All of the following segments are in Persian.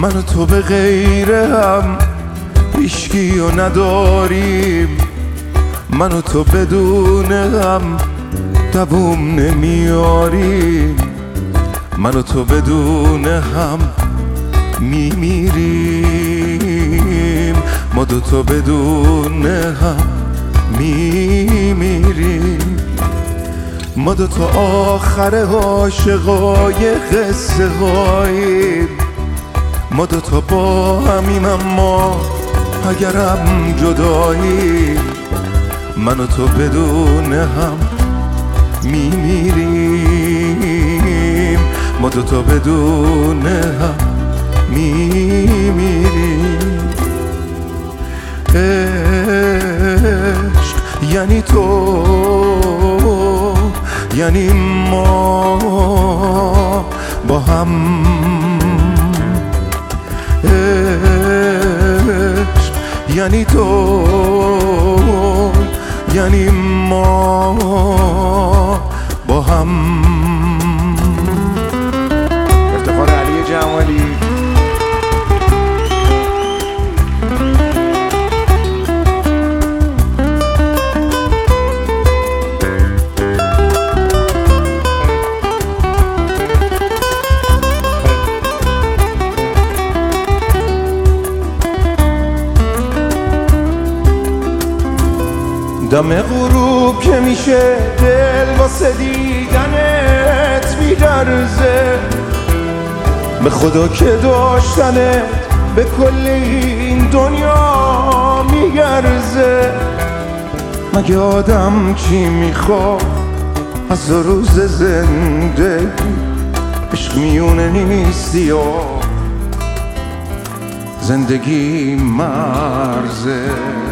من و تو به غیر هم هیچکیو نداریم، من و تو بدون هم دووم نمیاریم، من و تو بدون هم میمیریم، ما دوتا بدون هم میمیریم، ما دوتا آخر عاشقای قصه هاییم، ما دوتا با همیم اما اگرم جداییم، من و تو بدون هم میمیریم، ما دوتا بدون هم میمیریم. عشق یعنی تو، یعنی ما با هم، عشق یعنی تو، یعنی ما با هم. افتخار علی جمالی. دم غروب که میشه دل واسه دیدنت میلرزه، به خدا که داشتنت به کل این دنیا میگرزه. مگه آدم چی میخواد از روز زندگی؟ عشق میونه نیست یا زندگی مرزه.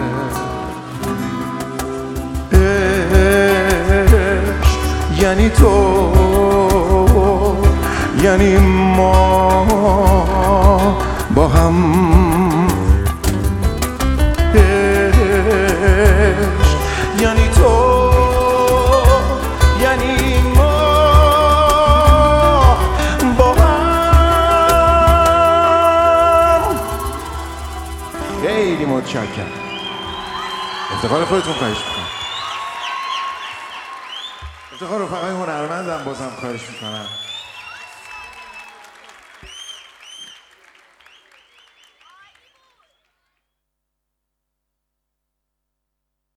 یعنی تو، یعنی ما با هم، عشق یعنی تو، یعنی ما با هم. خیلی متشکرم. افتخار خودتون خواهش میکنم. افتخار رفقای هنرمندم بازم خواهش میکنم.